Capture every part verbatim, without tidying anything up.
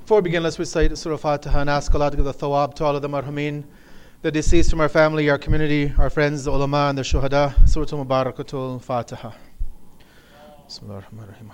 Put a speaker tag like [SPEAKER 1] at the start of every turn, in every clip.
[SPEAKER 1] Before we begin, let's recite Surah Fatiha and ask Allah to give the thawab to all of the marhumin, the deceased from our family, our community, our friends, the ulama and the shuhada. Surah Mubarakatul Fatiha. Bismillah ar-Rahman ar-Rahim.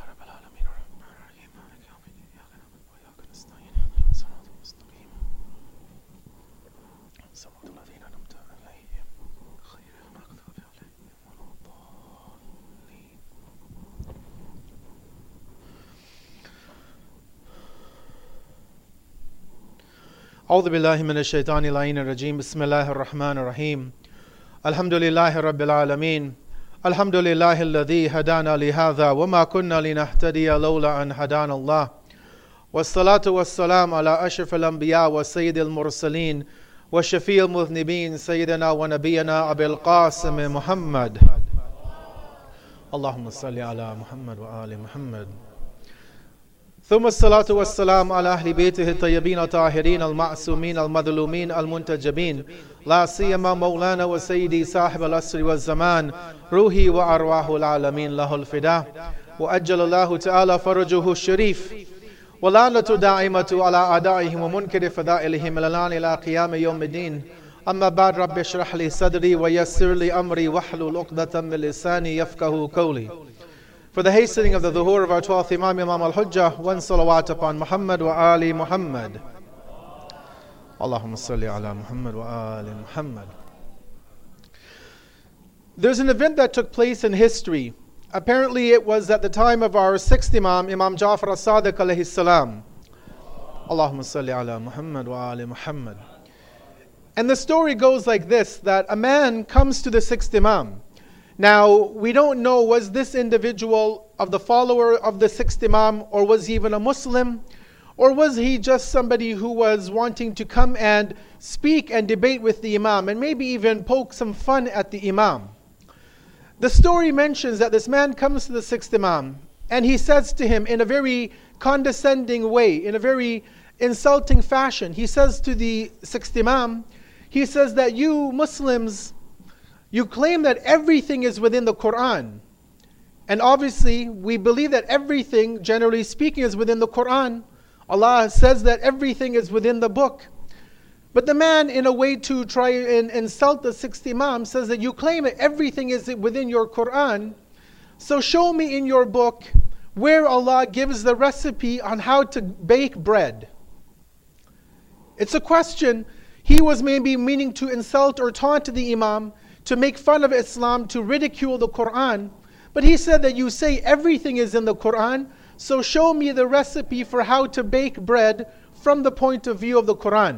[SPEAKER 1] أعوذ بالله من الشيطان اللعين الرجيم بسم الله الرحمن الرحيم الحمد لله رب العالمين الحمد لله الذي هدانا لهذا وما كنا لنهتدي لولا أن هدانا الله والصلاة والسلام على أشرف الأنبياء وسيد المرسلين وشفيع المذنبين سيدنا ونبينا أبي القاسم محمد اللهم صل على محمد وآل محمد ثم الصلاة والسلام على أهل بيته الطيبين الطاهرين المعصومين المظلومين المنتجبين لا سيما مولانا وسيدي صاحب العصر والزمان روحي وأرواح العالمين له الفداء وأجل الله تعالى فرجه الشريف ولعنة دائمة على أعدائهم ومنكر فضائلهم الآن إلى قيام يوم الدين أما بعد رب اشرح لي صدري ويسر لي أمري واحلل عقدة من لساني يفقهوا قولي. For the hastening of the dhuhr of our twelfth Imam, Imam al-Hujjah, one salawat upon Muhammad wa ali Muhammad. Allahumma salli ala Muhammad wa ali Muhammad. There's an event that took place in history. Apparently it was at the time of our sixth Imam, Imam Ja'far as-Sadiq alayhi salam. Allahumma salli ala Muhammad wa ali Muhammad. And the story goes like this, that a man comes to the sixth Imam. Now, we don't know, was this individual of the follower of the sixth Imam, or was he even a Muslim, or was he just somebody who was wanting to come and speak and debate with the Imam, and maybe even poke some fun at the Imam. The story mentions that this man comes to the sixth Imam, and he says to him in a very condescending way, in a very insulting fashion, he says to the sixth Imam, he says that you Muslims, you claim that everything is within the Quran. And obviously, we believe that everything, generally speaking, is within the Quran. Allah says that everything is within the book. But the man, in a way to try and insult the sixth Imam, says that you claim that everything is within your Quran. So show me in your book where Allah gives the recipe on how to bake bread. It's a question. He was maybe meaning to insult or taunt the Imam, to make fun of Islam, to ridicule the Quran. But he said that you say everything is in the Quran, so show me the recipe for how to bake bread from the point of view of the Quran.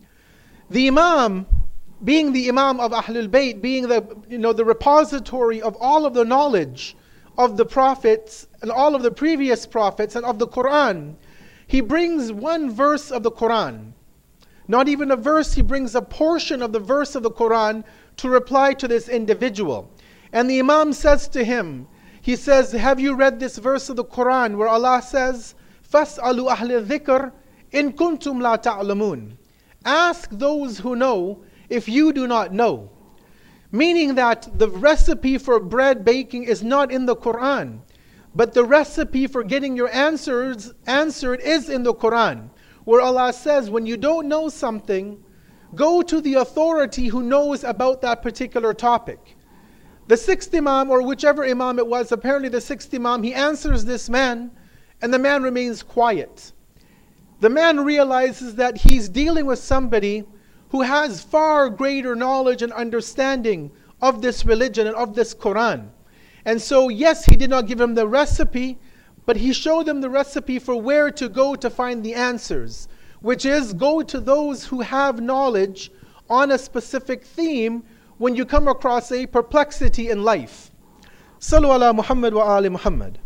[SPEAKER 1] The Imam, being the Imam of Ahlul Bayt, being the, you know, the repository of all of the knowledge of the prophets and all of the previous prophets and of the Quran, he brings one verse of the Quran. Not even a verse, he brings a portion of the verse of the Quran to reply to this individual. And the Imam says to him, he says, have you read this verse of the Quran where Allah says, فَاسْأَلُوا أَهْلِ الذِّكْرِ إِن كُنْتُمْ لَا تَعْلَمُونَ. Ask those who know if you do not know. Meaning that the recipe for bread baking is not in the Quran, but the recipe for getting your answers answered is in the Quran, where Allah says, when you don't know something, go to the authority who knows about that particular topic. The sixth Imam, or whichever Imam it was, apparently the sixth Imam, he answers this man, and the man remains quiet. The man realizes that he's dealing with somebody who has far greater knowledge and understanding of this religion and of this Quran. And so, yes, he did not give him the recipe, but he showed him the recipe for where to go to find the answers, which is go to those who have knowledge on a specific theme when you come across a perplexity in life. Sallu ala Muhammad wa ali Muhammad.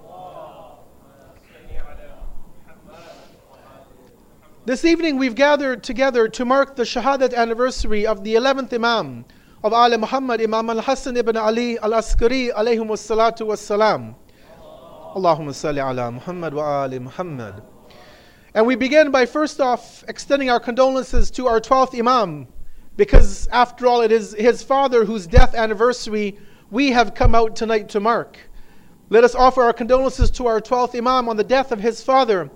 [SPEAKER 1] This evening we've gathered together to mark the Shahadat anniversary of the eleventh Imam of Ali Muhammad, Imam al-Hasan ibn Ali al-Askari alayhim wassalatu wassalam. Allahumma salli ala Muhammad wa ali Muhammad. And we begin by first off extending our condolences to our twelfth Imam, because after all it is his father whose death anniversary we have come out tonight to mark. Let us offer our condolences to our twelfth Imam on the death of his father,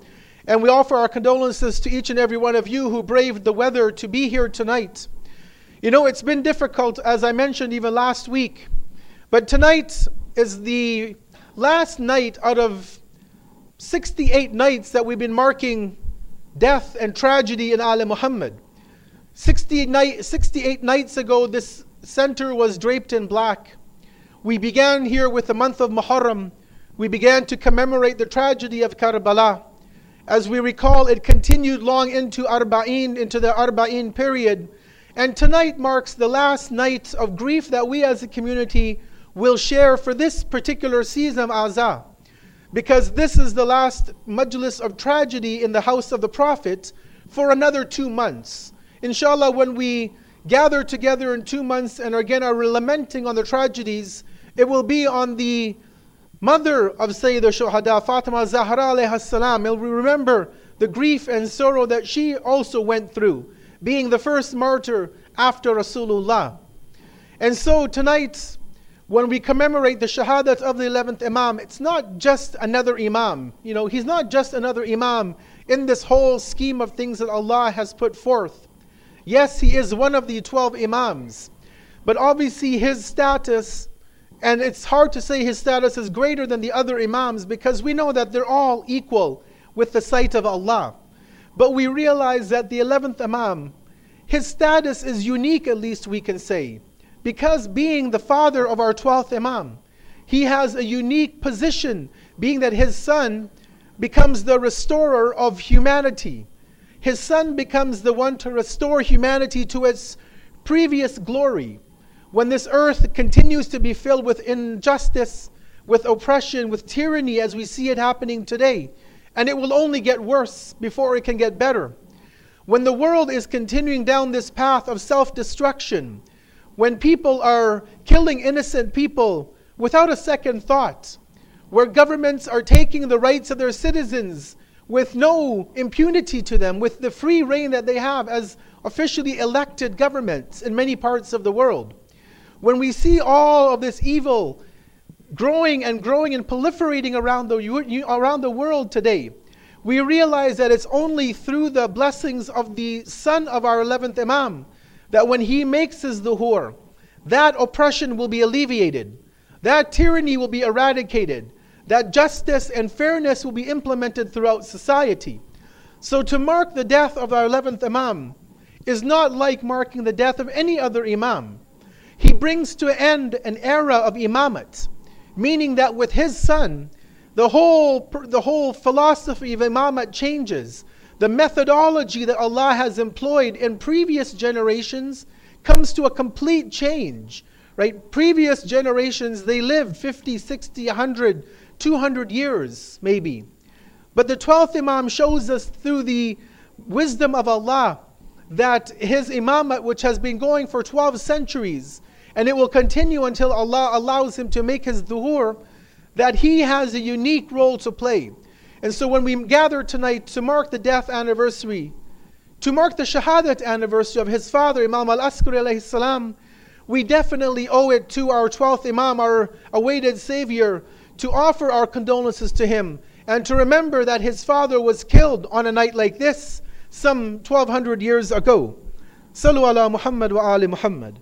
[SPEAKER 1] And we offer our condolences to each and every one of you who braved the weather to be here tonight. You know, it's been difficult, as I mentioned even last week. But tonight is the last night out of sixty-eight nights that we've been marking death and tragedy in Ali Muhammad. sixty-eight, sixty-eight nights ago, this center was draped in black. We began here with the month of Muharram. We began to commemorate the tragedy of Karbala. As we recall, it continued long into Arba'in, into the Arba'in period. And tonight marks the last night of grief that we as a community will share for this particular season of Azah. Because this is the last majlis of tragedy in the house of the Prophet for another two months. Inshallah, when we gather together in two months and again are lamenting on the tragedies, it will be on the mother of Sayyid al-Shuhada, Fatima Zahra alayha salam. And we remember the grief and sorrow that she also went through, being the first martyr after Rasulullah. And so tonight, when we commemorate the shahadat of the eleventh Imam, it's not just another Imam. You know, he's not just another Imam in this whole scheme of things that Allah has put forth. Yes, he is one of the twelve Imams, but obviously his status, and it's hard to say his status is greater than the other Imams because we know that they're all equal with the sight of Allah. But we realize that the eleventh Imam, his status is unique, at least we can say, because being the father of our twelfth Imam, he has a unique position, being that his son becomes the restorer of humanity. His son becomes the one to restore humanity to its previous glory. When this earth continues to be filled with injustice, with oppression, with tyranny, as we see it happening today, and it will only get worse before it can get better. When the world is continuing down this path of self-destruction, when people are killing innocent people without a second thought, where governments are taking the rights of their citizens with no impunity to them, with the free reign that they have as officially elected governments in many parts of the world. When we see all of this evil growing and growing and proliferating around the, around the world today, we realize that it's only through the blessings of the son of our eleventh Imam that when he makes his dhuhr, that oppression will be alleviated, that tyranny will be eradicated, that justice and fairness will be implemented throughout society. So to mark the death of our eleventh Imam is not like marking the death of any other Imam. He brings to an end an era of imamat, meaning that with his son, the whole, the whole philosophy of imamat changes. The methodology that Allah has employed in previous generations comes to a complete change. Right? Previous generations, they lived fifty, sixty, one hundred, two hundred years maybe. But the twelfth Imam shows us through the wisdom of Allah that his imamat, which has been going for twelve centuries, and it will continue until Allah allows him to make his dhuhr, that he has a unique role to play. And so when we gather tonight to mark the death anniversary, to mark the shahadat anniversary of his father, Imam al-Askari alayhi salam, we definitely owe it to our twelfth Imam, our awaited Savior, to offer our condolences to him and to remember that his father was killed on a night like this some twelve hundred years ago. Sallu ala Muhammad wa ali Muhammad.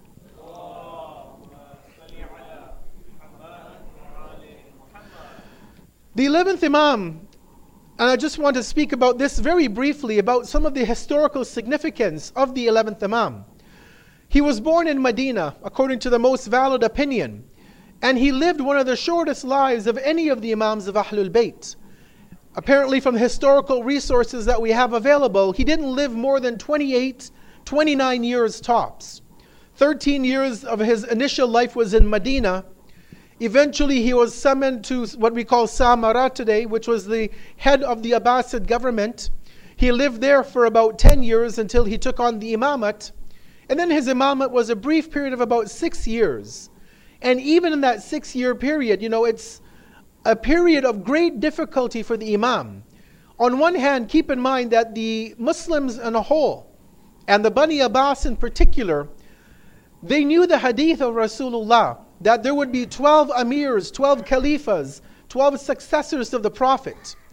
[SPEAKER 1] The eleventh Imam, and I just want to speak about this very briefly, about some of the historical significance of the eleventh Imam. He was born in Medina, according to the most valid opinion, and he lived one of the shortest lives of any of the Imams of Ahlul Bayt. Apparently from the historical resources that we have available, he didn't live more than twenty-eight, twenty-nine years tops. thirteen years of his initial life was in Medina. Eventually he was summoned to what we call Samarra today, which was the head of the Abbasid government. He lived there for about ten years until he took on the imamat. And then his imamat was a brief period of about six years. And even in that six-year period, you know, it's a period of great difficulty for the imam. On one hand, keep in mind that the Muslims in a whole, and the Bani Abbas in particular, they knew the hadith of Rasulullah, that there would be twelve amirs, twelve caliphs, twelve successors of the Prophet.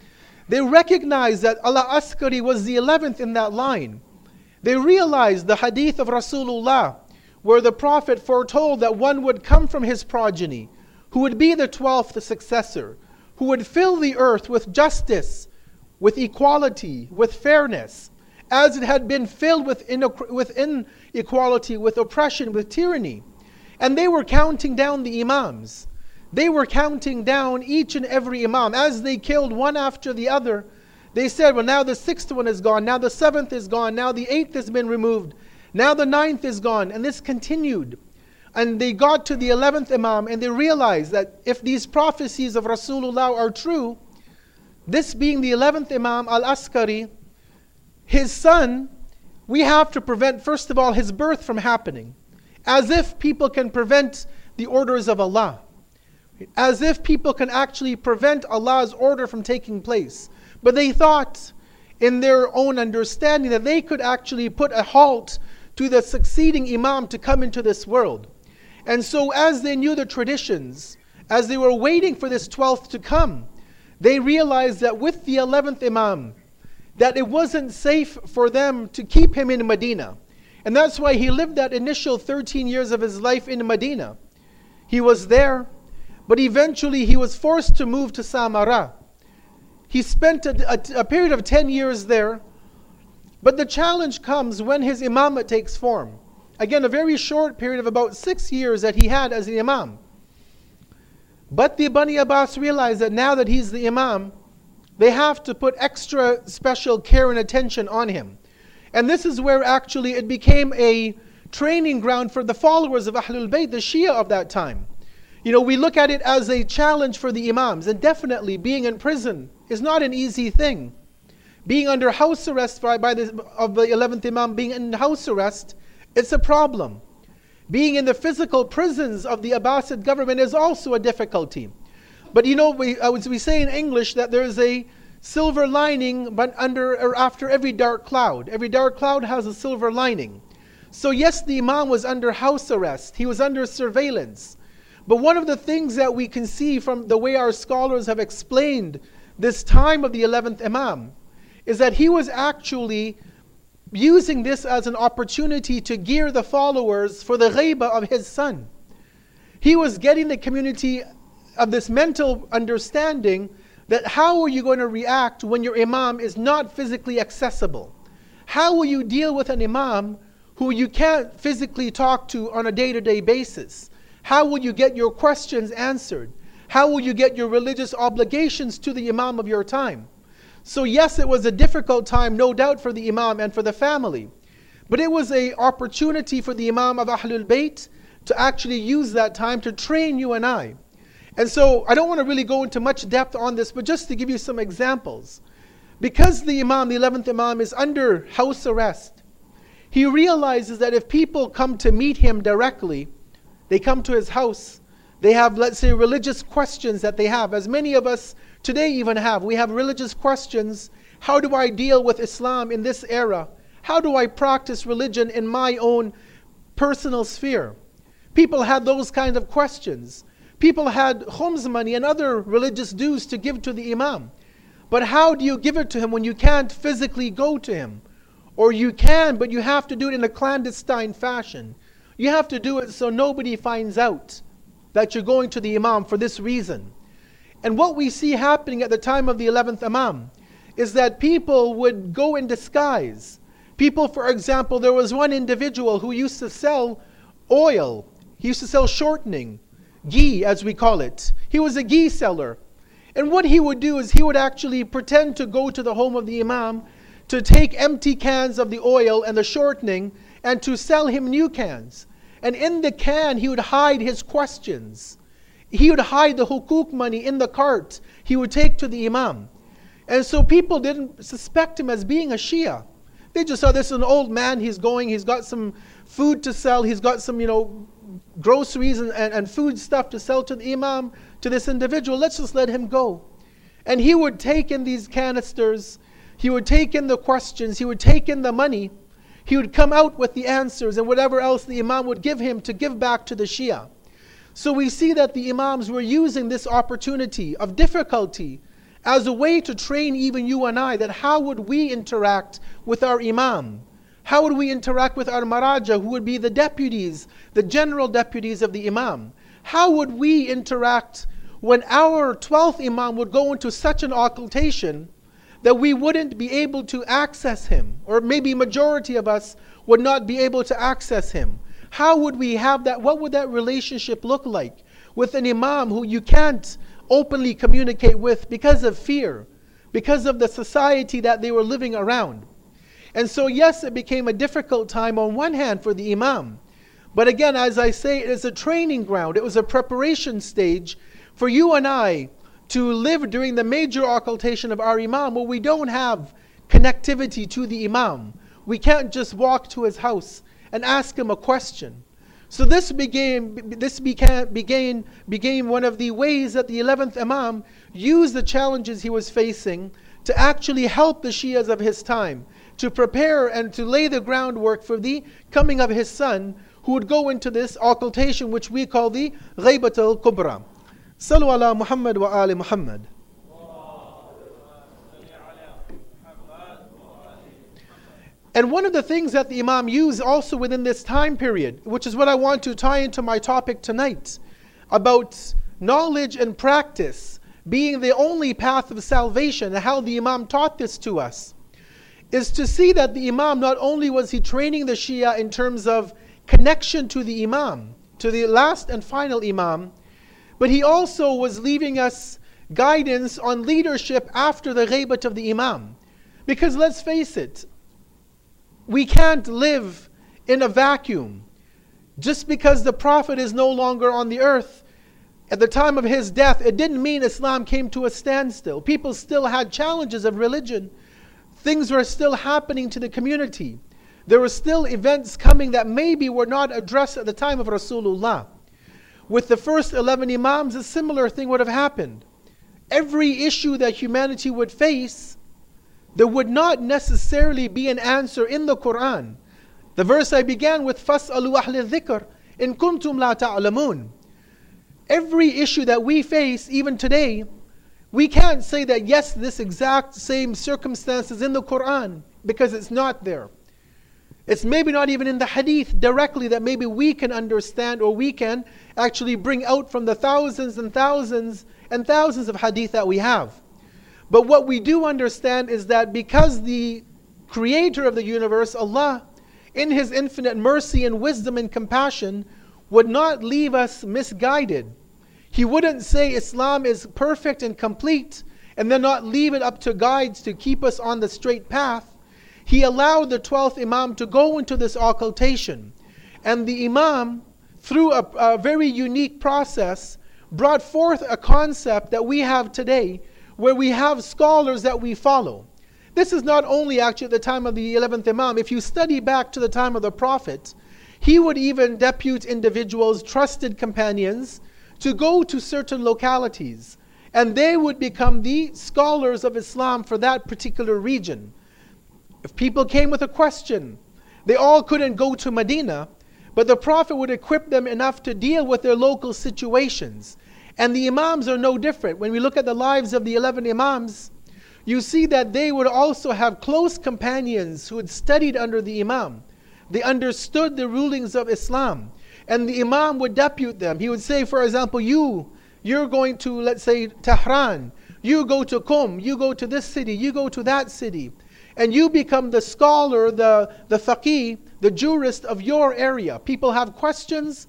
[SPEAKER 1] They recognized that Al-Askari was the eleventh in that line. They realized the hadith of Rasulullah, where the Prophet foretold that one would come from his progeny, who would be the twelfth successor, who would fill the earth with justice, with equality, with fairness, as it had been filled with, ine- with inequality, with oppression, with tyranny. And they were counting down the imams. They were counting down each and every imam. As they killed one after the other, they said, well, now the sixth one is gone, now the seventh is gone, now the eighth has been removed, now the ninth is gone. And this continued. And they got to the eleventh imam, and they realized that if these prophecies of Rasulullah are true, this being the eleventh imam, Al-Askari, his son, we have to prevent, first of all, his birth from happening. As if people can prevent the orders of Allah. As if people can actually prevent Allah's order from taking place. But they thought, in their own understanding, that they could actually put a halt to the succeeding imam to come into this world. And so as they knew the traditions, as they were waiting for this twelfth to come, they realized that with the eleventh imam, that it wasn't safe for them to keep him in Medina. And that's why he lived that initial thirteen years of his life in Medina. He was there, but eventually he was forced to move to Samarra. He spent a, a, a period of ten years there, but the challenge comes when his imamate takes form. Again, a very short period of about six years that he had as the imam. But the Bani Abbas realized that now that he's the imam, they have to put extra special care and attention on him. And this is where actually it became a training ground for the followers of Ahlul Bayt, the Shia of that time. You know, we look at it as a challenge for the imams, and definitely being in prison is not an easy thing. Being under house arrest by, by the, of the eleventh imam, being in house arrest, it's a problem. Being in the physical prisons of the Abbasid government is also a difficulty. But you know, we, as we say in English, that there is a silver lining but under or after every dark cloud. Every dark cloud has a silver lining. So yes, the imam was under house arrest. He was under surveillance. But one of the things that we can see from the way our scholars have explained this time of the eleventh imam is that he was actually using this as an opportunity to gear the followers for the ghaiba of his son. He was getting the community of this mental understanding that how are you going to react when your imam is not physically accessible? How will you deal with an imam who you can't physically talk to on a day-to-day basis? How will you get your questions answered? How will you get your religious obligations to the imam of your time? So yes, it was a difficult time, no doubt, for the imam and for the family. But it was an opportunity for the imam of Ahlul Bayt to actually use that time to train you and I. And so I don't want to really go into much depth on this, but just to give you some examples. Because the imam, the eleventh imam, is under house arrest, he realizes that if people come to meet him directly, they come to his house, they have, let's say, religious questions that they have, as many of us today even have. We have religious questions. How do I deal with Islam in this era? How do I practice religion in my own personal sphere? People had those kind of questions. People had khums money and other religious dues to give to the imam. But how do you give it to him when you can't physically go to him? Or you can, but you have to do it in a clandestine fashion. You have to do it so nobody finds out that you're going to the imam for this reason. And what we see happening at the time of the eleventh imam is that people would go in disguise. People, for example, there was one individual who used to sell oil. He used to sell shortening, ghee as we call it. He was a ghee seller. And what he would do is he would actually pretend to go to the home of the imam to take empty cans of the oil and the shortening and to sell him new cans. And in the can he would hide his questions. He would hide the hukuk money in the cart he would take to the imam. And so people didn't suspect him as being a Shia. They just saw this is an old man, he's going, he's got some food to sell, he's got some, you know, groceries and, and, and food stuff to sell to the imam, to this individual. Let's just let him go. And he would take in these canisters, he would take in the questions, he would take in the money, he would come out with the answers and whatever else the imam would give him to give back to the Shia. So we see that the imams were using this opportunity of difficulty as a way to train even you and I, that how would we interact with our imam? How would we interact with our maraja, who would be the deputies, the general deputies of the imam? How would we interact when our twelfth imam would go into such an occultation that we wouldn't be able to access him, or maybe majority of us would not be able to access him? How would we have that? What would that relationship look like with an imam who you can't openly communicate with because of fear, because of the society that they were living around? And so yes, it became a difficult time on one hand for the imam. But again, as I say, it is a training ground. It was a preparation stage for you and I to live during the major occultation of our imam, where we don't have connectivity to the imam. We can't just walk to his house and ask him a question. So this became this began began became one of the ways that the eleventh imam used the challenges he was facing to actually help the Shias of his time, to prepare and to lay the groundwork for the coming of his son, who would go into this occultation which we call the Ghaybat al-Kubra. Sallu ala Muhammad wa ali Muhammad. And one of the things that the Imam used also within this time period, which is what I want to tie into my topic tonight, about knowledge and practice being the only path of salvation, and how the Imam taught this to us, is to see that the Imam, not only was he training the Shia in terms of connection to the Imam, to the last and final Imam, but he also was leaving us guidance on leadership after the ghaybat of the Imam. Because let's face it, we can't live in a vacuum. Just because the Prophet is no longer on the earth, at the time of his death, it didn't mean Islam came to a standstill. People still had challenges of religion. Things were still happening to the community. There were still events coming that maybe were not addressed at the time of Rasulullah. With the first eleven Imams, a similar thing would have happened. Every issue that humanity would face, there would not necessarily be an answer in the Quran. The verse I began with, فَاسْأَلُوا أَهْلِ الذِّكْرِ إِن كُنْتُمْ لَا تَعْلَمُونَ. Every issue that we face, even today, we can't say that yes, this exact same circumstance is in the Quran, because it's not there. It's maybe not even in the hadith directly that maybe we can understand, or we can actually bring out from the thousands and thousands and thousands of hadith that we have. But what we do understand is that because the creator of the universe, Allah, in His infinite mercy and wisdom and compassion, would not leave us misguided. He wouldn't say Islam is perfect and complete and then not leave it up to guides to keep us on the straight path. He allowed the twelfth Imam to go into this occultation. And the Imam, through a, a very unique process, brought forth a concept that we have today, where we have scholars that we follow. This is not only actually at the time of the eleventh Imam. If you study back to the time of the Prophet, he would even depute individuals, trusted companions, to go to certain localities. And they would become the scholars of Islam for that particular region. If people came with a question, they all couldn't go to Medina, but the Prophet would equip them enough to deal with their local situations. And the Imams are no different. When we look at the lives of the eleven Imams, you see that they would also have close companions who had studied under the Imam. They understood the rulings of Islam. And the Imam would depute them. He would say, for example, you, you're going to, let's say, Tehran. You go to Qum. You go to this city. You go to that city. And you become the scholar, the, the faqih, the jurist of your area. People have questions.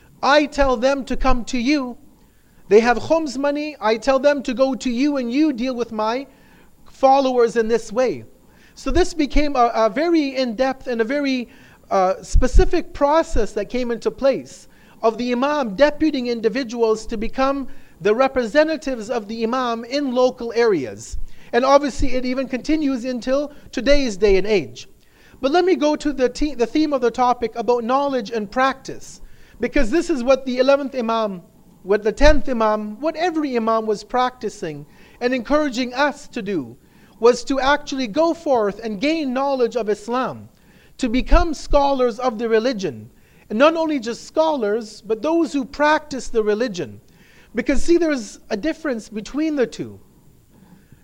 [SPEAKER 1] I tell them to come to you. They have khums money. I tell them to go to you, and you deal with my followers in this way. So this became a, a very in-depth and a very uh, specific process that came into place of the Imam deputing individuals to become the representatives of the Imam in local areas. And obviously it even continues until today's day and age. But let me go to the, te- the theme of the topic about knowledge and practice. Because this is what the eleventh Imam, what the tenth Imam, what every Imam was practicing and encouraging us to do, was to actually go forth and gain knowledge of Islam, to become scholars of the religion. And not only just scholars, but those who practice the religion. Because see, there's a difference between the two.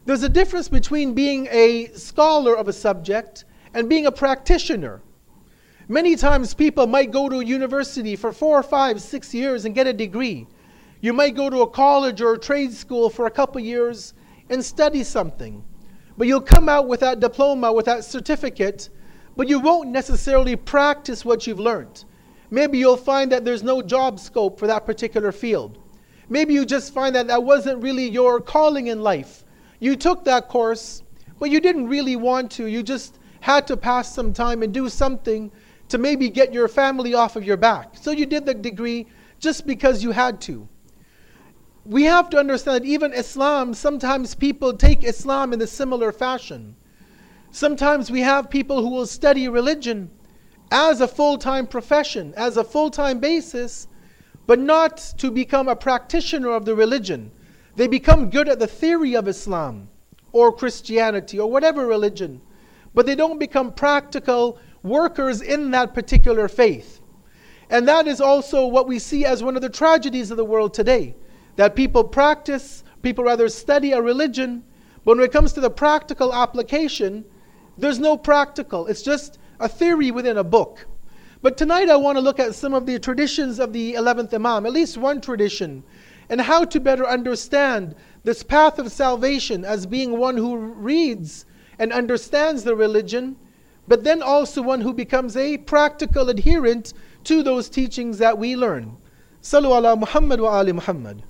[SPEAKER 1] There's a difference between being a scholar of a subject and being a practitioner. Many times people might go to a university for four, five, six years and get a degree. You might go to a college or a trade school for a couple years and study something. But you'll come out with that diploma, with that certificate, but you won't necessarily practice what you've learned. Maybe you'll find that there's no job scope for that particular field. Maybe you just find that that wasn't really your calling in life. You took that course, but you didn't really want to. You just had to pass some time and do something to maybe get your family off of your back. So you did the degree just because you had to. We have to understand that even Islam, sometimes people take Islam in a similar fashion. Sometimes we have people who will study religion as a full-time profession, as a full-time basis, but not to become a practitioner of the religion. They become good at the theory of Islam or Christianity or whatever religion, but they don't become practical workers in that particular faith. And that is also what we see as one of the tragedies of the world today, that people practice, people rather study a religion, but when it comes to the practical application, there's no practical. It's just a theory within a book. But tonight I want to look at some of the traditions of the eleventh Imam, at least one tradition, and how to better understand this path of salvation as being one who reads and understands the religion, but then also one who becomes a practical adherent to those teachings that we learn. Sallu ala Muhammad wa ali Muhammad.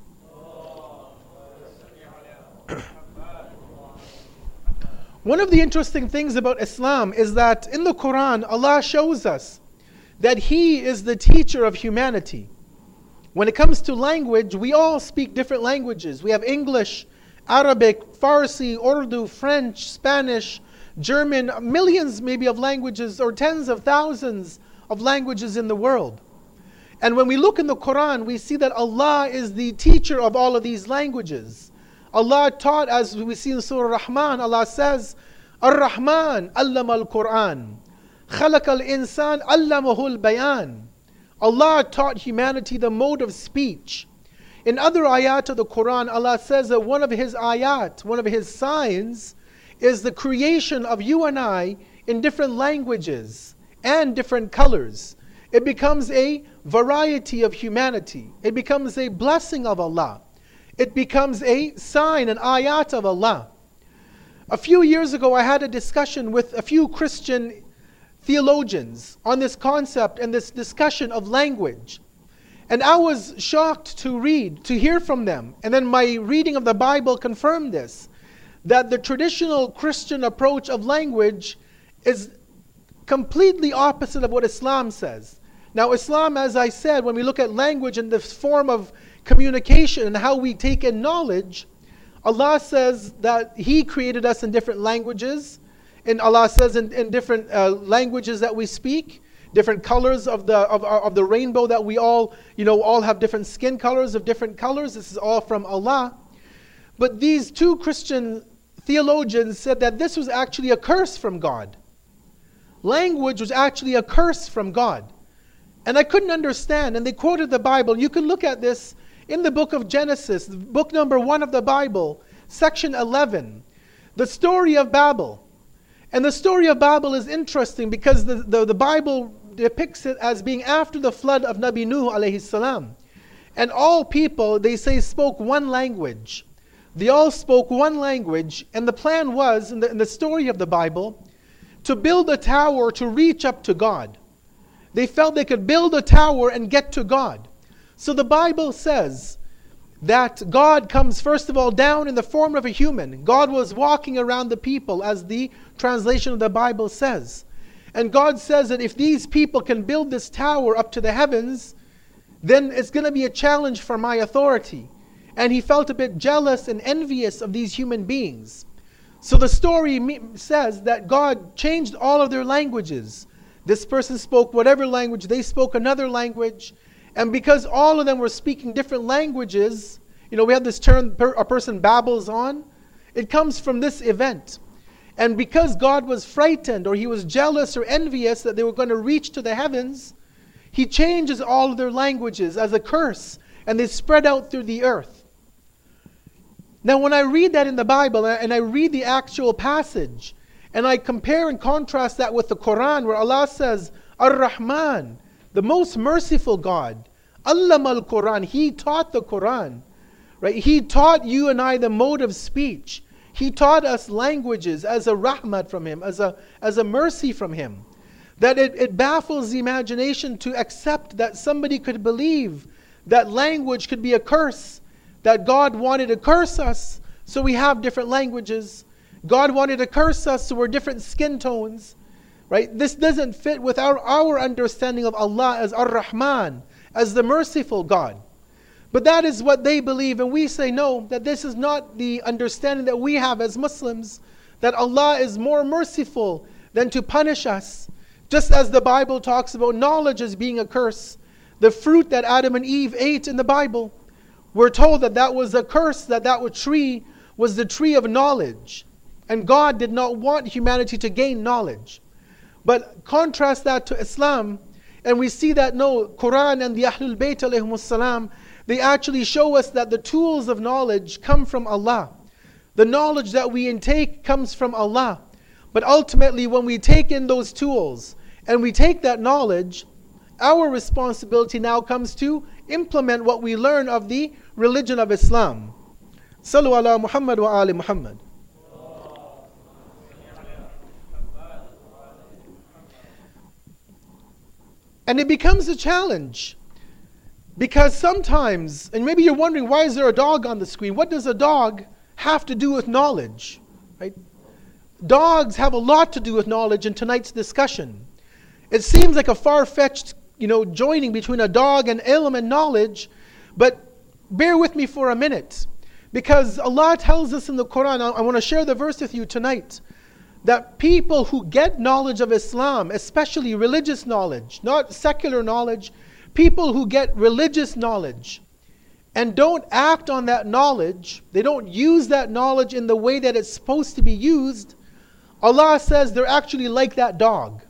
[SPEAKER 1] One of the interesting things about Islam is that in the Quran, Allah shows us that He is the teacher of humanity. When it comes to language, we all speak different languages. We have English, Arabic, Farsi, Urdu, French, Spanish, German, millions maybe of languages or tens of thousands of languages in the world. And when we look in the Quran, we see that Allah is the teacher of all of these languages. Allah taught, as we see in Surah Rahman, Allah says, Ar-Rahman allama al-Quran, Khalaq al-Insan allamahu al-Bayan. Allah taught humanity the mode of speech. In other ayat of the Quran, Allah says that one of His ayat, one of His signs, is the creation of you and I in different languages and different colors. It becomes a variety of humanity. It becomes a blessing of Allah. It becomes a sign, an ayat of Allah. A few years ago, I had a discussion with a few Christian theologians on this concept and this discussion of language. And I was shocked to read, to hear from them. And then my reading of the Bible confirmed this, that the traditional Christian approach of language is completely opposite of what Islam says. Now, Islam, as I said, when we look at language in this form of communication and how we take in knowledge, Allah says that He created us in different languages. And Allah says in, in different uh, languages that we speak, different colors of the of, of the rainbow that we all, you know, all have different skin colors of different colors. This is all from Allah. But these two Christian theologians said that this was actually a curse from God. Language was actually a curse from God. And I couldn't understand. And they quoted the Bible. You can look at this in the book of Genesis, book number one of the Bible, section eleven, the story of Babel. And the story of Babel is interesting because the, the, the Bible depicts it as being after the flood of Nabi Nuh alayhi salam. And all people, they say, spoke one language. They all spoke one language, and the plan was, in the, in the story of the Bible, to build a tower to reach up to God. They felt they could build a tower and get to God. So the Bible says that God comes first of all down in the form of a human. God was walking around the people, as the translation of the Bible says. And God says that if these people can build this tower up to the heavens, then it's going to be a challenge for my authority. And He felt a bit jealous and envious of these human beings. So the story me- says that God changed all of their languages. This person spoke whatever language, they spoke another language. And because all of them were speaking different languages, you know, we have this term, per, a person babbles on. It comes from this event. And because God was frightened, or He was jealous or envious that they were going to reach to the heavens, He changes all of their languages as a curse, and they spread out through the earth. Now, when I read that in the Bible and I read the actual passage, and I compare and contrast that with the Quran, where Allah says, Ar-Rahman, the most merciful God, Allama al-Quran, He taught the Quran, right? He taught you and I the mode of speech. He taught us languages as a rahmat from Him, as a, as a mercy from Him. That it, it baffles the imagination to accept that somebody could believe that language could be a curse, that God wanted to curse us, so we have different languages. God wanted to curse us, so we're different skin tones. Right? This doesn't fit with our, our understanding of Allah as Ar-Rahman, as the merciful God. But that is what they believe, and we say no, that this is not the understanding that we have as Muslims, that Allah is more merciful than to punish us. Just as the Bible talks about knowledge as being a curse. The fruit that Adam and Eve ate in the Bible, we're told that that was a curse, that that tree was the tree of knowledge. And God did not want humanity to gain knowledge. But contrast that to Islam, and we see that no, Quran and the Ahlul Bayt alayhimus salam, they actually show us that the tools of knowledge come from Allah. The knowledge that we intake comes from Allah. But ultimately, when we take in those tools and we take that knowledge, our responsibility now comes to implement what we learn of the religion of Islam. Sallu ala Muhammad wa ali Muhammad. And it becomes a challenge, because sometimes, and maybe you're wondering, why is there a dog on the screen? What does a dog have to do with knowledge? Right? Dogs have a lot to do with knowledge in tonight's discussion. It seems like a far-fetched, you know, joining between a dog and ilm and knowledge, but bear with me for a minute, because Allah tells us in the Quran, I, I want to share the verse with you tonight, that people who get knowledge of Islam, especially religious knowledge, not secular knowledge, people who get religious knowledge and don't act on that knowledge, they don't use that knowledge in the way that it's supposed to be used, Allah says they're actually like that dog.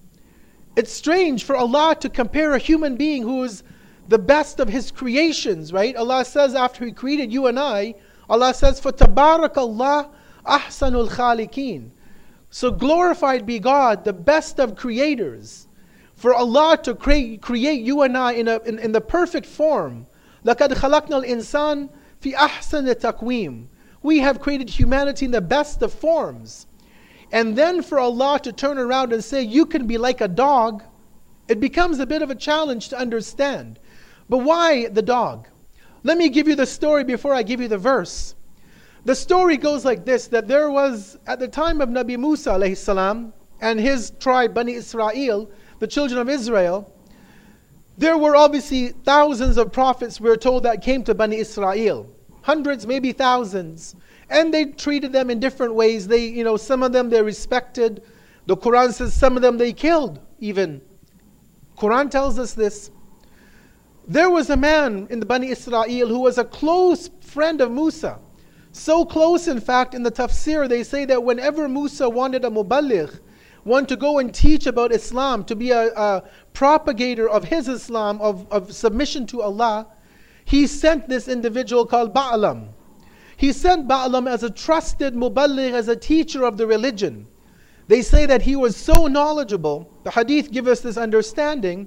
[SPEAKER 1] It's strange for Allah to compare a human being who is the best of His creations, right? Allah says after He created you and I, Allah says, فَتَبَارَكَ اللَّهُ أَحْسَنُ الْخَالِقِينَ. So glorified be God, the best of creators, for Allah to create, create you and I in, a, in, in the perfect form. لَقَدْ خَلَقْنَا الْإِنسَانَ فِي أَحْسَنِ تَقْوِيمٍ. We have created humanity in the best of forms. And then for Allah to turn around and say, you can be like a dog, it becomes a bit of a challenge to understand. But why the dog? Let me give you the story before I give you the verse. The story goes like this, that there was, at the time of Nabi Musa alayhi salam and his tribe, Bani Israel, the children of Israel, there were obviously thousands of prophets, we're told, that came to Bani Israel. Hundreds, maybe thousands. And they treated them in different ways. They, you know, some of them they respected. The Quran says some of them they killed even. Quran tells us this. There was a man in the Bani Israel who was a close friend of Musa. So close, in fact, in the tafsir, they say that whenever Musa wanted a muballigh, one to go and teach about Islam, to be a, a propagator of his Islam, of, of submission to Allah, he sent this individual called Ba'alam. He sent Ba'alam as a trusted muballigh, as a teacher of the religion. They say that he was so knowledgeable, the hadith give us this understanding,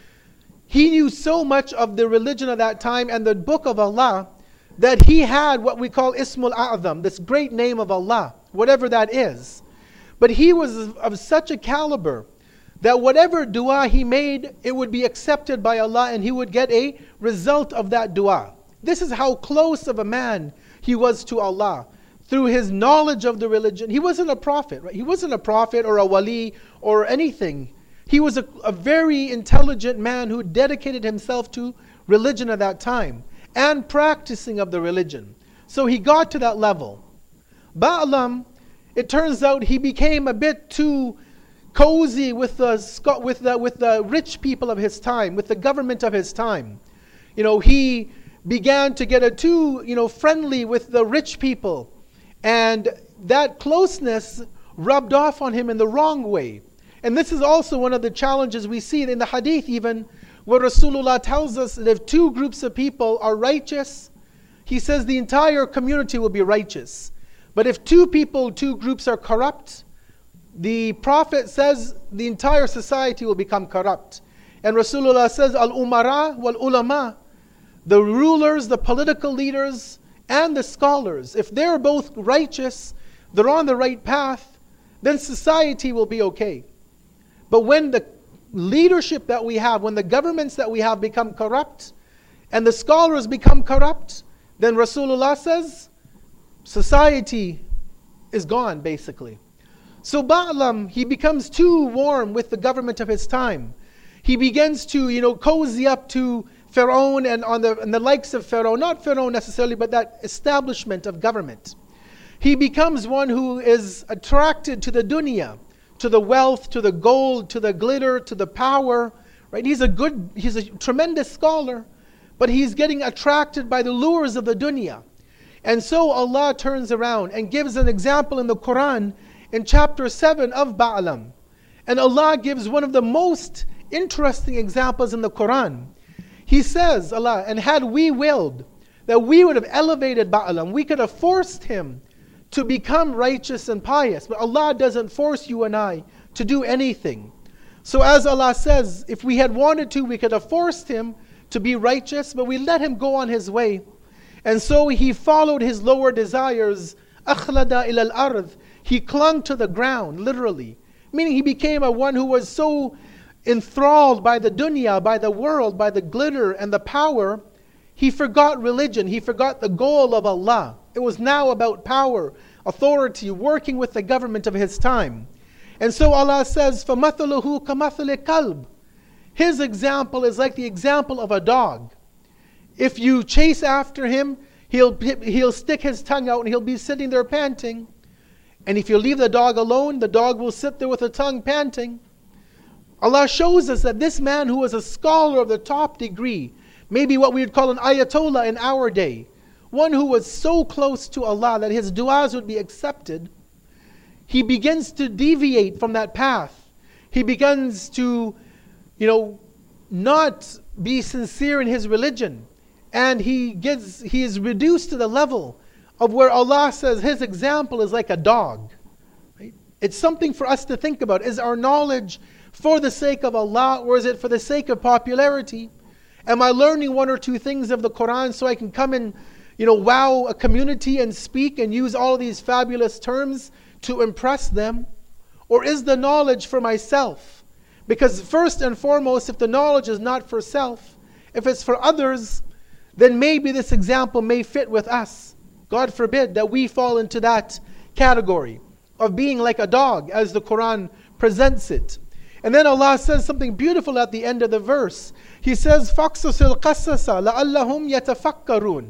[SPEAKER 1] he knew so much of the religion of that time and the book of Allah, that he had what we call Ismul A'zam, this great name of Allah, whatever that is. But he was of such a caliber that whatever dua he made, it would be accepted by Allah and he would get a result of that dua. This is how close of a man he was to Allah, through his knowledge of the religion. He wasn't a prophet, right? He wasn't a prophet or a wali or anything. He was a, a very intelligent man who dedicated himself to religion at that time and practicing of the religion. So he got to that level. Ba'alam, it turns out he became a bit too cozy with the, with the, with the rich people of his time, with the government of his time. You know, he began to get a too, you know, friendly with the rich people. And that closeness rubbed off on him in the wrong way. And this is also one of the challenges we see in the hadith even, where Rasulullah tells us that if two groups of people are righteous, he says the entire community will be righteous. But if two people, two groups are corrupt, the Prophet says the entire society will become corrupt. And Rasulullah says, Al-Umara wal-Ulama, the rulers, the political leaders, and the scholars, if they're both righteous, they're on the right path, then society will be okay. But when the leadership that we have, when the governments that we have become corrupt, and the scholars become corrupt, then Rasulullah says, society is gone, basically. So Ba'lam, he becomes too warm with the government of his time. He begins to, you know, cozy up to Pharaoh and on the and the likes of Pharaoh, not Pharaoh necessarily, but that establishment of government. He becomes one who is attracted to the dunya, to the wealth, to the gold, to the glitter, to the power. Right? He's a good, he's a tremendous scholar, but he's getting attracted by the lures of the dunya. And so Allah turns around and gives an example in the Quran in chapter seven of Ba'lam. And Allah gives one of the most interesting examples in the Quran. He says, Allah, and had we willed that we would have elevated Ba'lam, we could have forced him to become righteous and pious. But Allah doesn't force you and I to do anything. So as Allah says, if we had wanted to, we could have forced him to be righteous, but we let him go on his way. And so he followed his lower desires. أَخْلَدَ إِلَى الْأَرْضِ, he clung to the ground, literally. Meaning he became a one who was so enthralled by the dunya, by the world, by the glitter and the power, he forgot religion. He forgot the goal of Allah. It was now about power, authority, working with the government of his time. And so Allah says, فَمَثَلُهُ كَمَثَلِ كَلْبٍ, his example is like the example of a dog. If you chase after him, he'll, he'll stick his tongue out and he'll be sitting there panting. And if you leave the dog alone, the dog will sit there with the tongue panting. Allah shows us that this man who was a scholar of the top degree, maybe what we would call an ayatollah in our day, one who was so close to Allah that his du'as would be accepted, he begins to deviate from that path. He begins to, you know, not be sincere in his religion. And he gets, he is reduced to the level of where Allah says his example is like a dog. Right? It's something for us to think about. Is our knowledge for the sake of Allah, or is it for the sake of popularity? Am I learning one or two things of the Quran so I can come and, you know, wow a community and speak and use all of these fabulous terms to impress them? Or is the knowledge for myself? Because first and foremost, if the knowledge is not for self, if it's for others, then maybe this example may fit with us. God forbid that we fall into that category of being like a dog as the Quran presents it. And then Allah says something beautiful at the end of the verse. He says, فَقْصُصِ الْقَصَّصَ لَعَلَّهُمْ يَتَفَكَّرُونَ.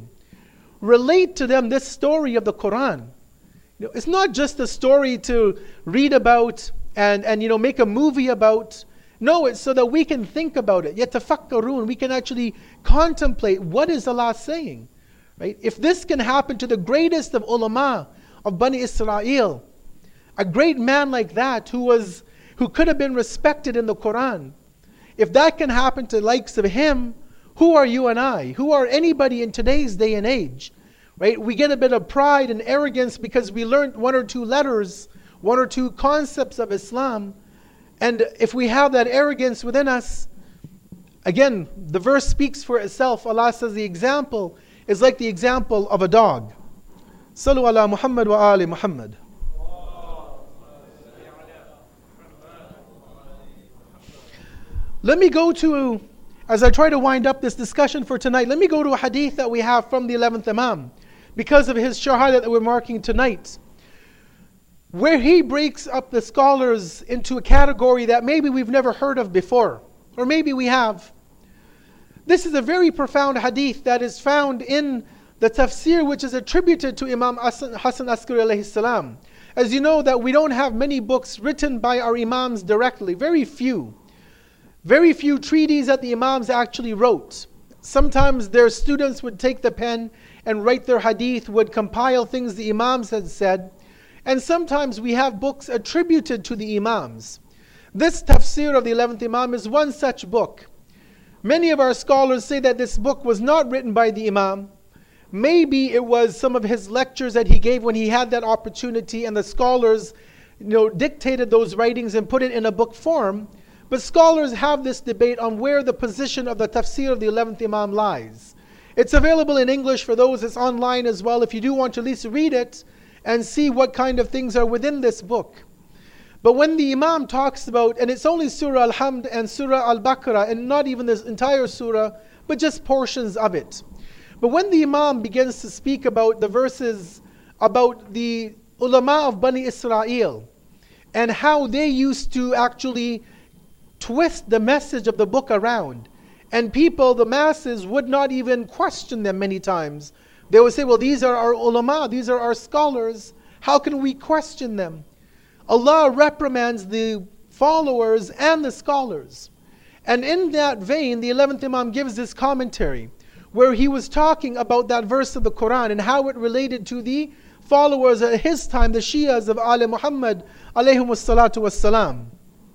[SPEAKER 1] Relate to them this story of the Quran. You know, it's not just a story to read about and, and you know, make a movie about. No, it's so that we can think about it. يَتَفَكَّرُونَ. We can actually contemplate what is Allah saying. Right? If this can happen to the greatest of ulama of Bani Israel, a great man like that who was who could have been respected in the Quran, if that can happen to the likes of him, who are you and I? Who are anybody in today's day and age? Right? We get a bit of pride and arrogance because we learned one or two letters, one or two concepts of Islam. And if we have that arrogance within us, again, the verse speaks for itself. Allah says the example is like the example of a dog. Sallu ala Muhammad wa ali Muhammad. Let me go to, as I try to wind up this discussion for tonight, let me go to a hadith that we have from the eleventh Imam, because of his shahada that we're marking tonight, where he breaks up the scholars into a category that maybe we've never heard of before, or maybe we have. This is a very profound hadith that is found in the tafsir which is attributed to Imam Hassan Askari alayhi salam. As you know that we don't have many books written by our Imams directly, very few. Very few treatises that the Imams actually wrote. Sometimes their students would take the pen and write their hadith, would compile things the Imams had said. And sometimes we have books attributed to the Imams. This tafsir of the eleventh Imam is one such book. Many of our scholars say that this book was not written by the Imam, Maybe it was some of his lectures that he gave when he had that opportunity, and the scholars, you know, dictated those writings and put it in a book form. But scholars have this debate on where the position of the tafsir of the eleventh Imam lies. It's available in English for those. It's online as well if you do want to at least read it and see what kind of things are within this book. But when the Imam talks about, and it's only Surah Al-Hamd and Surah Al-Baqarah, and not even this entire surah, but just portions of it. But when the Imam begins to speak about the verses about the ulama of Bani Israel and how they used to actually twist the message of the book around, and people, the masses, would not even question them many times. They would say, well, these are our ulama, these are our scholars, how can we question them? Allah reprimands the followers and the scholars. And in that vein, the eleventh Imam gives this commentary where he was talking about that verse of the Quran and how it related to the followers at his time, the Shias of Ali Muhammad alayhim wassalatu wassalam.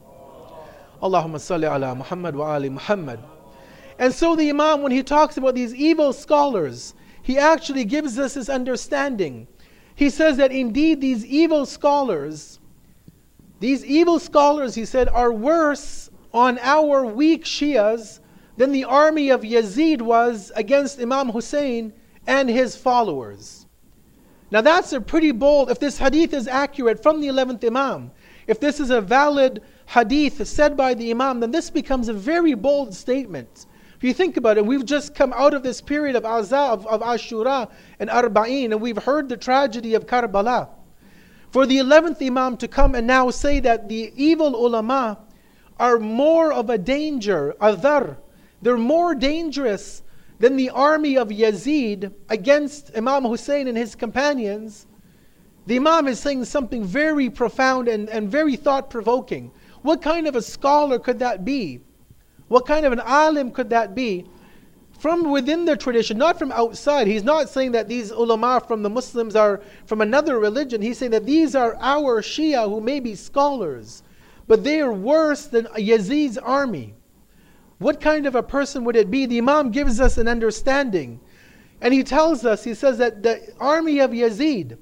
[SPEAKER 1] Allahumma salli ala Muhammad wa ali Muhammad. And so the Imam, when he talks about these evil scholars, he actually gives us this understanding. He says that indeed these evil scholars, these evil scholars, he said, are worse on our weak Shias than the army of Yazid was against Imam Hussein and his followers. Now that's a pretty bold, if this hadith is accurate from the eleventh Imam, if this is a valid hadith said by the Imam, then this becomes a very bold statement. If you think about it, we've just come out of this period of Azza, of, of Ashura and Arba'in, and we've heard the tragedy of Karbala. For the eleventh Imam to come and now say that the evil ulama are more of a danger, adhar, they're more dangerous than the army of Yazid against Imam Hussein and his companions, the Imam is saying something very profound and, and very thought-provoking. What kind of a scholar could that be? What kind of an alim could that be? From within the tradition, not from outside. He's not saying that these ulama from the Muslims are from another religion. He's saying that these are our Shia who may be scholars, but they are worse than Yazid's army. What kind of a person would it be? The Imam gives us an understanding. And he tells us, he says that the army of Yazid,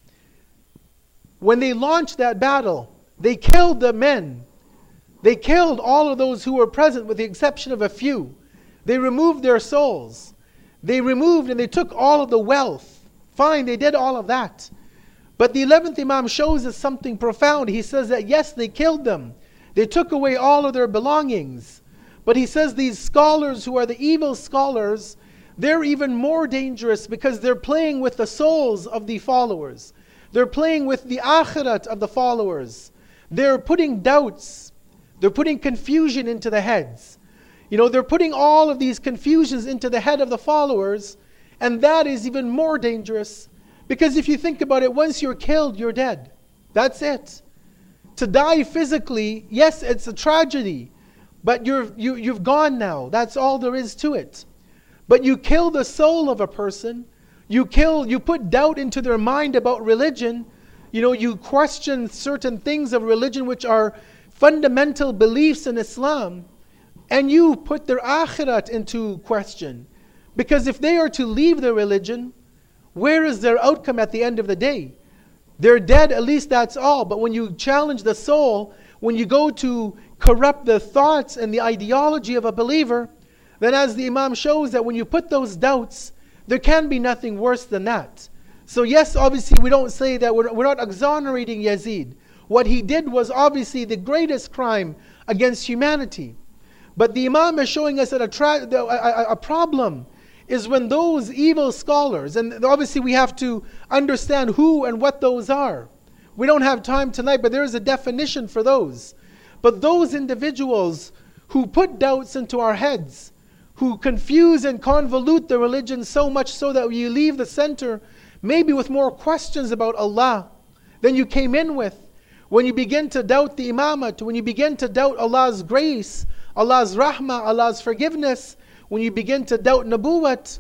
[SPEAKER 1] when they launched that battle, they killed the men. They killed all of those who were present with the exception of a few. They removed their souls. They removed and they took all of the wealth. Fine, they did all of that. But the eleventh Imam shows us something profound. He says that yes, they killed them. They took away all of their belongings. But he says these scholars who are the evil scholars, they're even more dangerous because they're playing with the souls of the followers. They're playing with the akhirat of the followers. They're putting doubts. They're putting confusion into the heads. You know, they're putting all of these confusions into the head of the followers, and that is even more dangerous because if you think about it, once you're killed, you're dead. That's it. To die physically, yes, it's a tragedy, but you're, you, you've gone now. That's all there is to it. But you kill the soul of a person, you kill, you put doubt into their mind about religion, you know, you question certain things of religion which are fundamental beliefs in Islam, and you put their akhirat into question. Because if they are to leave their religion, where is their outcome at the end of the day? They're dead, at least that's all. But when you challenge the soul, when you go to corrupt the thoughts and the ideology of a believer, then as the Imam shows that when you put those doubts, there can be nothing worse than that. So yes, obviously we don't say that, we're, we're not exonerating Yazid. What he did was obviously the greatest crime against humanity. But the Imam is showing us that a, tra- a, a, a problem is when those evil scholars, and obviously we have to understand who and what those are. We don't have time tonight, but there is a definition for those. But those individuals who put doubts into our heads, who confuse and convolute the religion so much so that you leave the center maybe with more questions about Allah than you came in with. When you begin to doubt the imamat, when you begin to doubt Allah's grace, Allah's rahmah, Allah's forgiveness, when you begin to doubt nabuwat,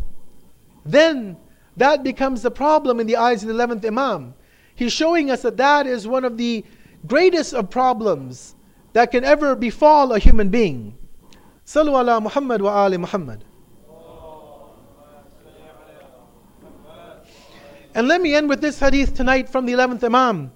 [SPEAKER 1] then that becomes the problem in the eyes of the eleventh Imam. He's showing us that that is one of the greatest of problems that can ever befall a human being. Sallu ala Muhammad wa ali Muhammad. And let me end with this hadith tonight from the eleventh Imam,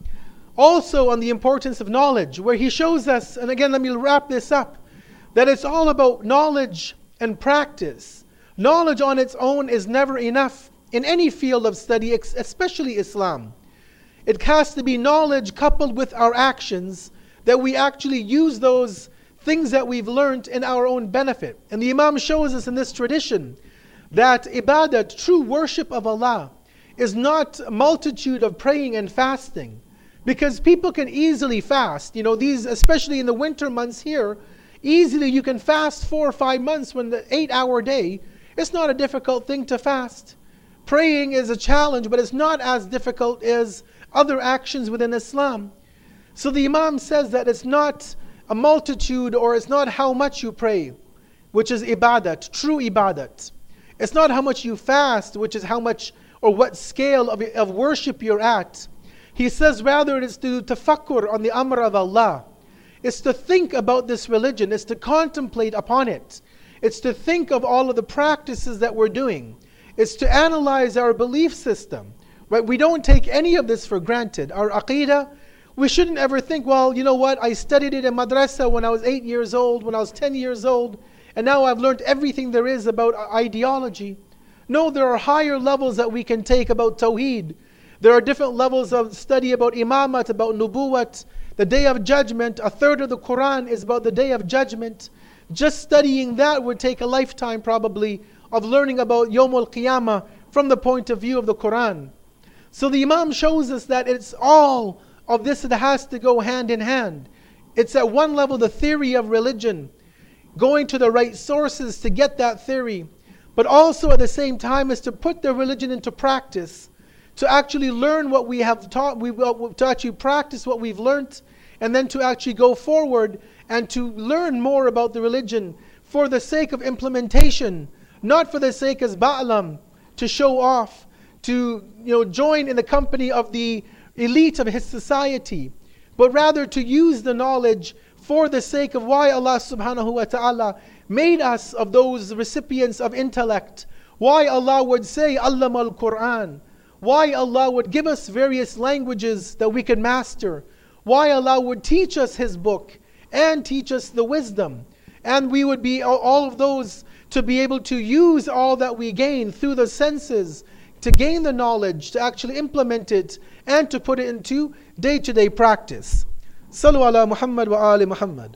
[SPEAKER 1] also on the importance of knowledge, where he shows us, and again let me wrap this up, that it's all about knowledge and practice. Knowledge on its own is never enough in any field of study, especially Islam. It has to be knowledge coupled with our actions, that we actually use those things that we've learned in our own benefit. And the Imam shows us in this tradition that ibadat, true worship of Allah, is not a multitude of praying and fasting. Because people can easily fast. You know, these, especially in the winter months here, easily you can fast four or five months when the eight hour day, it's not a difficult thing to fast. Praying is a challenge, but it's not as difficult as other actions within Islam. So the Imam says that it's not a multitude, or it's not how much you pray, which is ibadat, true ibadat. It's not how much you fast, which is how much or what scale of, of worship you're at. He says rather it is to tafakkur on the amr of Allah. It's to think about this religion. It's to contemplate upon it. It's to think of all of the practices that we're doing. It's to analyze our belief system. Right? We don't take any of this for granted. Our aqeedah, we shouldn't ever think, well, you know what, I studied it in madrasa when I was eight years old, when I was ten years old, and now I've learned everything there is about ideology. No, there are higher levels that we can take about tawheed. There are different levels of study about imamat, about nubuwat, the day of judgment. A third of the Quran is about the day of judgment. Just studying that would take a lifetime probably of learning about Yawm al-Qiyamah from the point of view of the Quran. So the Imam shows us that it's all of this that has to go hand in hand. It's at one level the theory of religion, going to the right sources to get that theory, but also at the same time is to put the religion into practice, to actually learn what we have taught, we, to actually practice what we've learned, and then to actually go forward and to learn more about the religion for the sake of implementation, not for the sake as ba'lam, to show off, to you know join in the company of the elite of his society, but rather to use the knowledge for the sake of why Allah subhanahu wa ta'ala made us of those recipients of intellect, why Allah would say Allama al-Quran, why Allah would give us various languages that we can master, why Allah would teach us His book and teach us the wisdom, and we would be all of those to be able to use all that we gain through the senses, to gain the knowledge, to actually implement it, and to put it into day-to-day practice. Sallu ala Muhammad wa ali Muhammad.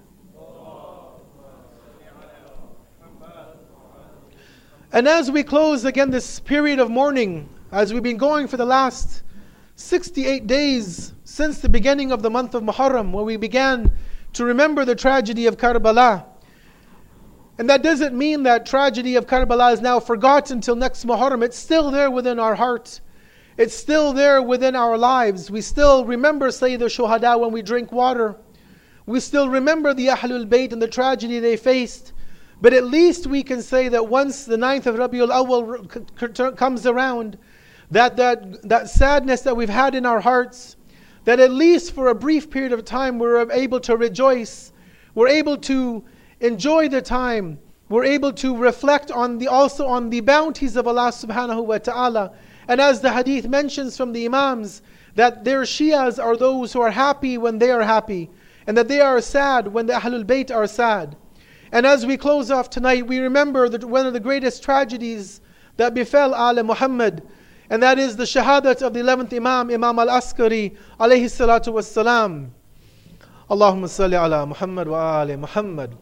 [SPEAKER 1] And as we close again this period of mourning, as we've been going for the last sixty-eight days since the beginning of the month of Muharram, where we began to remember the tragedy of Karbala. And that doesn't mean that tragedy of Karbala is now forgotten till next Muharram. It's still there within our heart. It's still there within our lives. We still remember Sayyid al-Shuhada when we drink water. We still remember the Ahlul Bayt and the tragedy they faced. But at least we can say that once the ninth of Rabiul Awwal comes around, that, that, that sadness that we've had in our hearts, that at least for a brief period of time we're able to rejoice. We're able to enjoy the time. We're able to reflect on the also on the bounties of Allah subhanahu wa ta'ala. And as the hadith mentions from the Imams, that their Shias are those who are happy when they are happy, and that they are sad when the Ahlul Bayt are sad. And as we close off tonight, we remember that one of the greatest tragedies that befell Al Muhammad, and that is the shahadat of the eleventh Imam, Imam Al-Askari, alayhi salatu wassalam. Allahumma salli ala Muhammad wa ali Muhammad.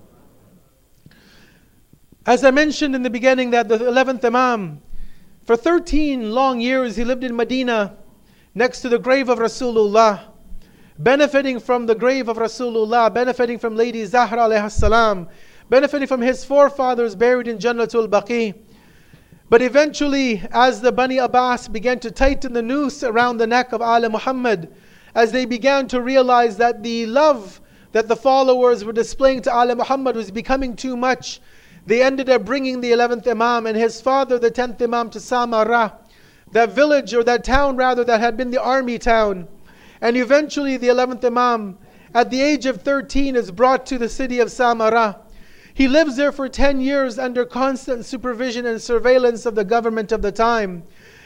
[SPEAKER 1] As I mentioned in the beginning, that the eleventh Imam, for thirteen long years he lived in Medina, next to the grave of Rasulullah, benefiting from the grave of Rasulullah, benefiting from Lady Zahra alayhi salam, benefiting from his forefathers buried in Jannatul Baqi. But eventually, as the Bani Abbas began to tighten the noose around the neck of Al Muhammad, as they began to realize that the love that the followers were displaying to Al Muhammad was becoming too much, they ended up bringing the eleventh Imam and his father, the tenth Imam, to Samarra, that village, or that town rather, that had been the army town. And eventually the eleventh Imam, at the age of thirteen, is brought to the city of Samarra. He lives there for ten years under constant supervision and surveillance of the government of the time.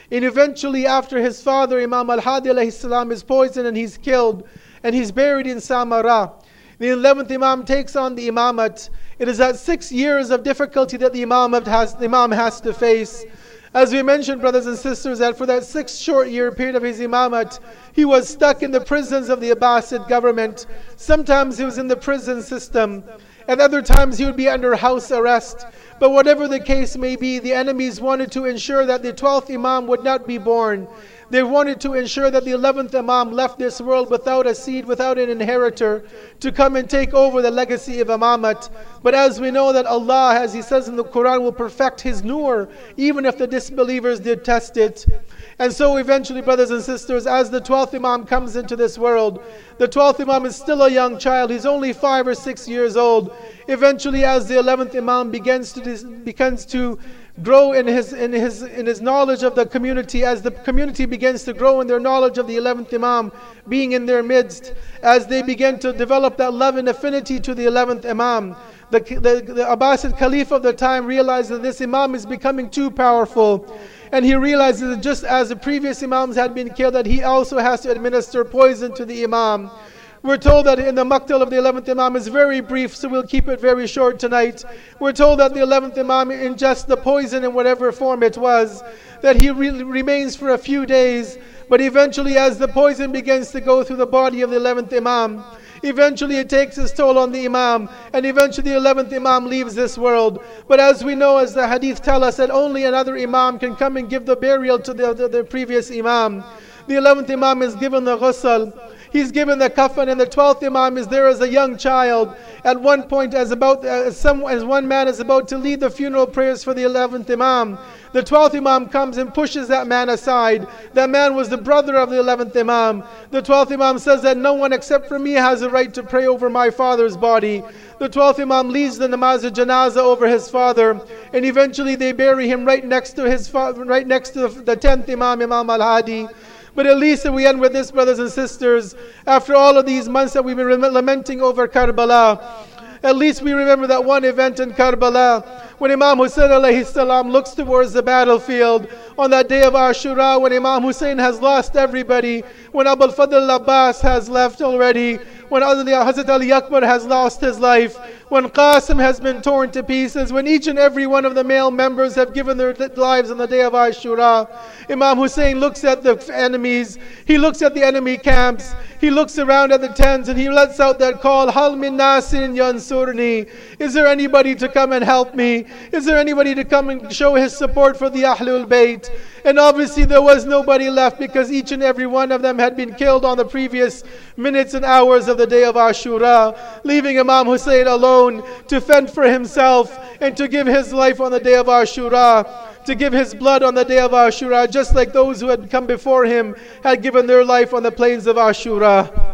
[SPEAKER 1] And eventually, after his father, Imam Al-Hadi alayhi salam, is poisoned and he's killed, and he's buried in Samarra, the eleventh Imam takes on the Imamat. It is that six years of difficulty that the Imam has, the Imam has to face. As we mentioned, brothers and sisters, that for that six short year period of his Imamat, he was stuck in the prisons of the Abbasid government. Sometimes he was in the prison system. At other times he would be under house arrest. But whatever the case may be, the enemies wanted to ensure that the twelfth Imam would not be born. They wanted to ensure that the eleventh Imam left this world without a seed, without an inheritor, to come and take over the legacy of Imamat. But as we know that Allah, as He says in the Quran, will perfect His nur, even if the disbelievers detest it. And so eventually, brothers and sisters, as the twelfth Imam comes into this world, the twelfth Imam is still a young child. He's only five or six years old. Eventually, as the eleventh Imam begins to begins to grow in his in his in his knowledge of the community, as the community begins to grow in their knowledge of the eleventh Imam being in their midst, as they begin to develop that love and affinity to the eleventh Imam, the, the, the Abbasid Caliph of the time realized that this Imam is becoming too powerful. And he realizes that just as the previous Imams had been killed, that he also has to administer poison to the Imam. We're told that in the Maqtal of the eleventh Imam is very brief, so we'll keep it very short tonight. We're told that the eleventh Imam ingests the poison in whatever form it was, that he re- remains for a few days, but eventually as the poison begins to go through the body of the eleventh Imam, eventually it takes its toll on the Imam, and eventually the eleventh Imam leaves this world. But as we know, as the hadith tell us, that only another Imam can come and give the burial to the, the, the previous Imam. The eleventh Imam is given the ghusl. He's given the kafan, and the twelfth Imam is there as a young child. At one point, as about as, some, as one man is about to lead the funeral prayers for the eleventh Imam, the twelfth Imam comes and pushes that man aside. That man was the brother of the eleventh Imam. The twelfth Imam says that no one except for me has a right to pray over my father's body. The twelfth Imam leads the namaz al-janazah over his father, and eventually they bury him right next to his father, right next to the tenth Imam, Imam Al-Hadi. But at least we end with this, brothers and sisters. After all of these months that we've been lamenting over Karbala, at least we remember that one event in Karbala, when Imam Hussein alayhi salam looks towards the battlefield on that day of Ashura, when Imam Hussein has lost everybody, when Abul Fadl Abbas has left already, when Hazrat Ali Akbar has lost his life, when Qasim has been torn to pieces, when each and every one of the male members have given their lives on the day of Ashura, Imam Hussein looks at the enemies, he looks at the enemy camps, he looks around at the tents, and he lets out that call, Hal min nasin yansurni. Is there anybody to come and help me? Is there anybody to come and show his support for the Ahlul Bayt? And obviously there was nobody left, because each and every one of them had been killed on the previous minutes and hours of the day of Ashura, leaving Imam Hussein alone to fend for himself and to give his life on the day of Ashura, to give his blood on the day of Ashura, just like those who had come before him had given their life on the plains of Ashura.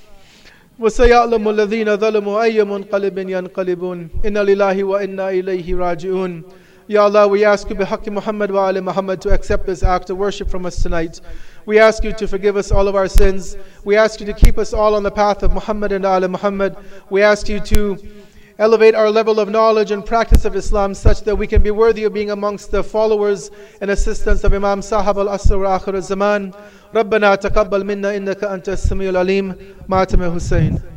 [SPEAKER 1] وَسَيَعْلَمُ الَّذِينَ ظَلَمُوا أَيَّ مُنْقَلِبٍ يَنْقَلِبُونَ إِنَّ لِلَّهِ وَإِنَّا إِلَيْهِ رَاجِعُونَ. Ya Allah, we ask you بِحَقِّ Muhammad wa ali Muhammad to accept this act of worship from us tonight. We ask you to forgive us all of our sins. We ask you to keep us all on the path of Muhammad and ali Muhammad. We ask you to elevate our level of knowledge and practice of Islam such that we can be worthy of being amongst the followers and assistants of Imam Sahab al-Asr wa Akhir al-Zaman. ربنا تقبل منا إنك أنت السميع العليم. ماتم Hussein.